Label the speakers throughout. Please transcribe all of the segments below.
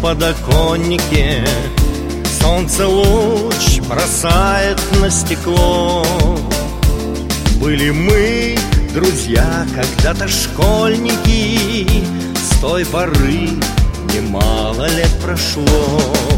Speaker 1: подоконнике. Солнце луч бросает на стекло. Были мы, друзья, когда-то школьники. С той поры немало лет прошло.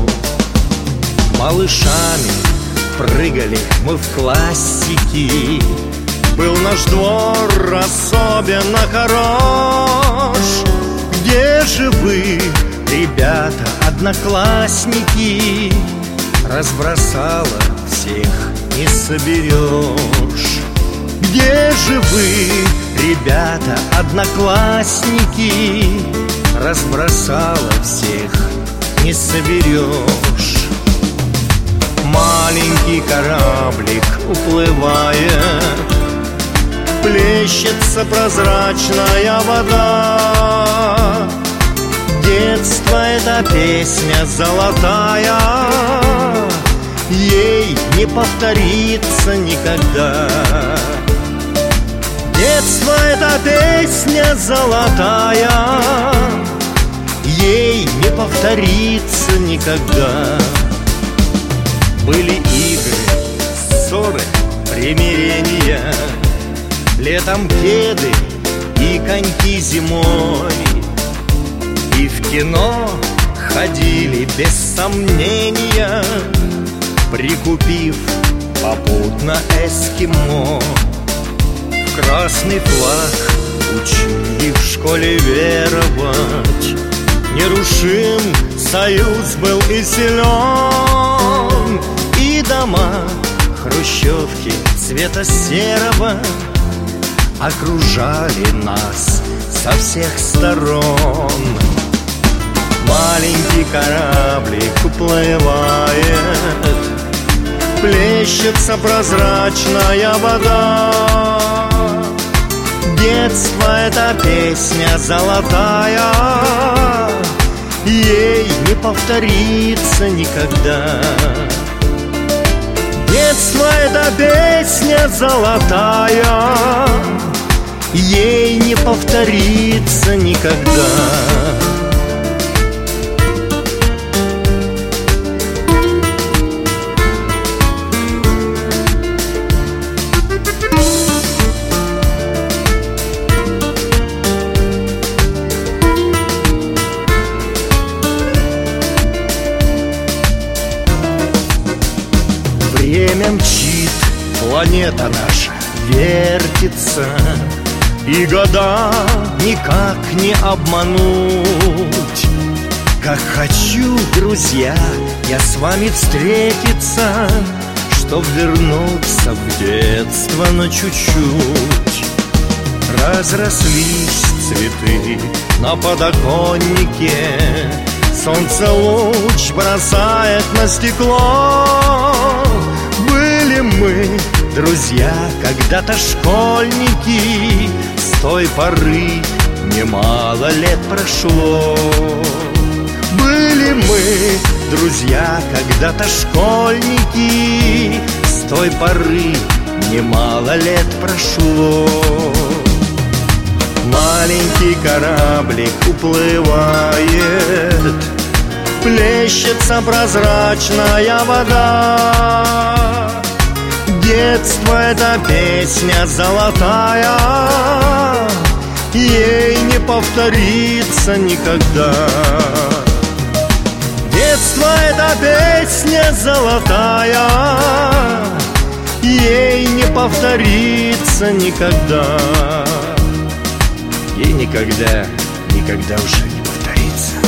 Speaker 1: Малышами прыгали мы в классики. Был наш двор особенно хорош. Где же вы, ребята, одноклассники? Разбросала всех не соберешь. Где же вы, ребята, одноклассники? Разбросала всех не соберешь. Маленький кораблик уплывает, плещется прозрачная вода. Детство — это песня золотая, ей не повторится никогда. Детство — это песня золотая, ей не повторится никогда. Были игры, ссоры, примирения, летом кеды и коньки зимой. И в кино ходили без сомнения, прикупив попутно эскимо. В красный флаг учили в школе веровать. Нерушим союз был и силен. И дома хрущевки цвета серого окружали нас со всех сторон. Маленький кораблик уплывает, плещется прозрачная вода. Детство — это песня золотая, ей не повторится никогда. Детство — это песня золотая, ей не повторится никогда. Время мчит, планета наша вертится, и года никак не обмануть. Как хочу, друзья, я с вами встретиться, чтоб вернуться в детство на чуть-чуть. Разрослись цветы на подоконнике, солнце луч бросает на стекло. Были мы, друзья, когда-то школьники. С той поры немало лет прошло. Были мы, друзья, когда-то школьники. С той поры немало лет прошло. Маленький кораблик уплывает, плещется прозрачная вода. Детство — это песня золотая, ей не повторится никогда. Детство — это песня золотая, ей не повторится никогда. Ей никогда, никогда уже не повторится.